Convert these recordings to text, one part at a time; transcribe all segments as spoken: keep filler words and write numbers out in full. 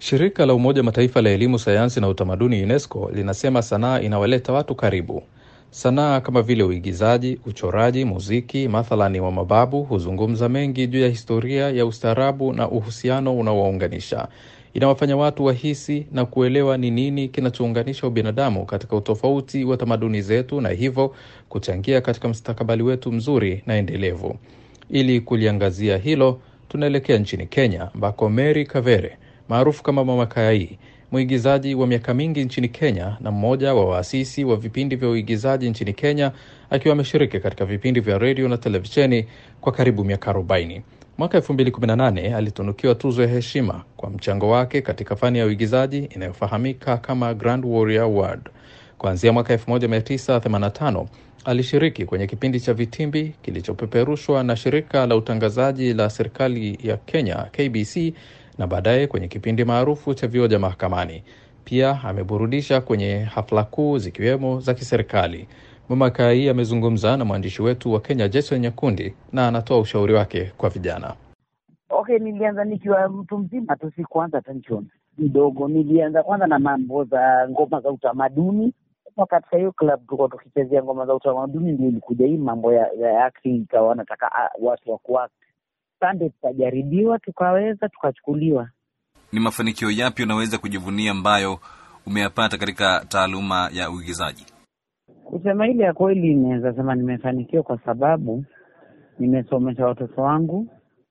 Shirika la Umoja Mataifa la Elimu, Sayansi na Utamaduni UNESCO linasema sanaa inawaleta watu karibu. Sanaa kama vile uigizaji, uchoraji, muziki, mathalani wa mababu huzungumza mengi juu ya historia ya ustaarabu na uhusiano unaowaunganisha. Inawafanya watu wahisi na kuelewa ni nini kinachounganisha ubinadamu katika utofauti wa tamaduni zetu, na hivyo kuchangia katika mustakabali wetu mzuri na endelevu. Ili kuliangazia hilo, tunaelekea nchini Kenya ambako Mary Kavere, maarufu kama Mama Kayai, mwigizaji wa miaka mingi nchini Kenya na mmoja wa waasisi wa vipindi vya uigizaji nchini Kenya, akiwa ameshiriki katika vipindi vya radio na televisheni kwa karibu miaka arobaini. Mwaka elfu mbili kumi na nane alitunukiwa tuzo ya heshima kwa mchango wake katika fani ya uigizaji inayofahamika kama Grand Warrior Award. Kuanzia mwaka elfu moja mia tisa themanini na tano alishiriki kwenye kipindi cha Vitimbi kilichopeperushwa na shirika la utangazaji la serikali ya Kenya K B C, na baadaye kwenye kipindi maarufu cha Vioja Mahakamani. Pia ameburudisha kwenye hafla kuu zikiwemo za kiserikali. Mama Kayai amezungumza na mwandishi wetu wa Kenya Jason Nyakundi na anatoa ushauri wake kwa vijana. Okay, nilianza nikiwa mtu mzima tu, si kwanza tension kidogo. Nilianza kwanza na mambo za ngoma za utamaduni. Kwa katika hiyo club tuko tukichezea ngoma za utamaduni, ndio ilikuja hii mambo ya, ya acting, kwa wanataka watu wa kuact. Sunday tukajaribiwa, tukaweza, tukachukuliwa. Ni mafanikio yapi unaweza kujivunia ambayo umeyapata katika taaluma ya uigizaji? Kusema ile ya kweli, naweza sema nimefanikiwa kwa sababu nimesomesha watoto wangu,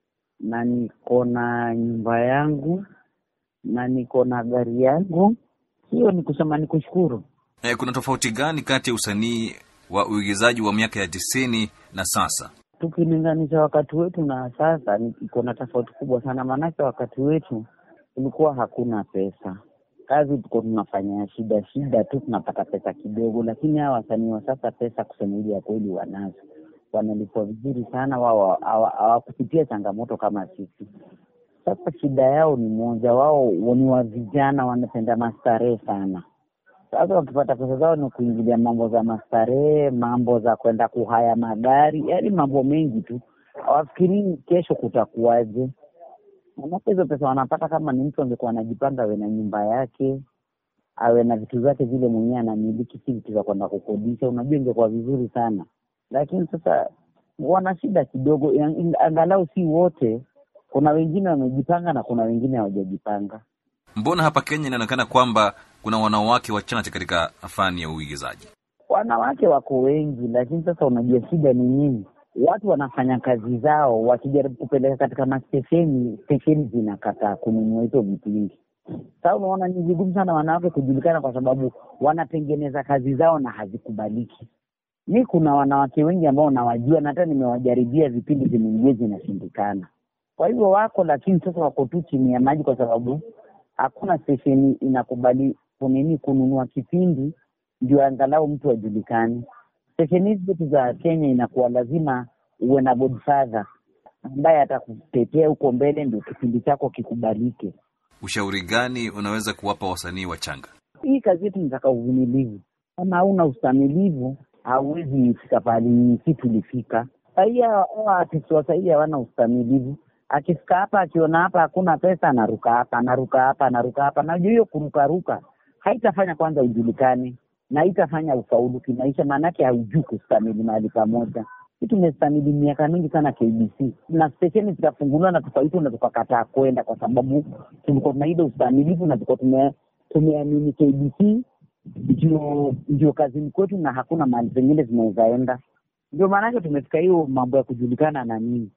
na niko na nyumba yangu, na niko na gari yangu. Hiyo ni kusema ni kushukuru. E, kuna tofauti gani kati ya usanii wa uigizaji wa miaka ya tisini na sasa? Tukilinganisha wakati wetu na sasa, iko na tofauti kubwa sana. Maanake wakati wetu kulikuwa hakuna pesa. Kazi tuko tunafanya shida shida tu, tunapata pesa kidogo. Lakini hawa wasanii wa sasa pesa kusema ile ya kweli wanazo. Wanalipwa vizuri sana, wao hawakupitia changamoto kama sisi. Sasa shida yao ni moja, wao ni wa vijana, wanapenda mastarehe sana. Sasa wakipata pesa zao ni kuingilia mambo za mastarehe, mambo za kwenda kuhaya magari, yaani mambo mengi tu. Hawafikiri kesho kutakuwaje. Na hizo pesa wanapata, kama ni mtu angekuwa anajipanga awe na nyumba yake, awe na vitu zake vile mwenyewe anamiliki, si vitu za kwenda kukodisha, unajua ingekuwa vizuri sana. Lakini sasa wana shida kidogo, angalau si wote. Kuna wengine wamejipanga na kuna wengine hawajajipanga. Mbona hapa Kenya inaonekana kwamba kuna wanawake wachache katika fani ya uigizaji? Wanawake wako wengi, lakini sasa unajua shida ni nini? Watu wanafanya kazi zao, wakijaribu kupeleka katika mastesheni, stesheni zinakataa kununua hizo vipindi. Sasa unaona ni vigumu sana wanawake kujulikana kwa sababu wanatengeneza kazi zao na hazikubaliki. Mimi kuna wanawake wengi ambao nawajua na hata nimewajaribia vipindi vingine zinashindikana. Kwa hivyo wako, lakini sasa wako tu chini ya maji kwa sababu hakuna stesheni inakubali kunini kununua kipindi ndio angalau mtu ajulikane. Stesheni hizi za Kenya inakuwa lazima uwe na godfather ambaye atakutetea huko mbele ndio kipindi chako kikubalike. Ushauri gani unaweza kuwapa wasanii wachanga? Hii kazi yetu inataka uvumilivu. Kama hauna ustamilivu, hauwezi fika pale sisi tulifika. Haya artists wa sasa hawana ustamilivu. Akifika hapa akiona hapa hakuna pesa, anaruka hapa, anaruka hapa, anaruka hapa. Na hiyo kuruka ruka haitafanya kwanza ujulikane, na haitafanya ufaulu kimaisha, maana yake haujui kustamili mahali pamoja. Sisi tumestamili miaka mingi sana K B C. Na stesheni zikafunguliwa na tukaitwa na tukakataa kwenda kwa sababu tulikuwa na ile ustamilivu na tulikuwa tume tumeamini K B C ndio ndio kazi kwetu na hakuna mahali pengine zinaweza enda. Ndio maana yake tumefika hiyo mambo ya kujulikana na nini.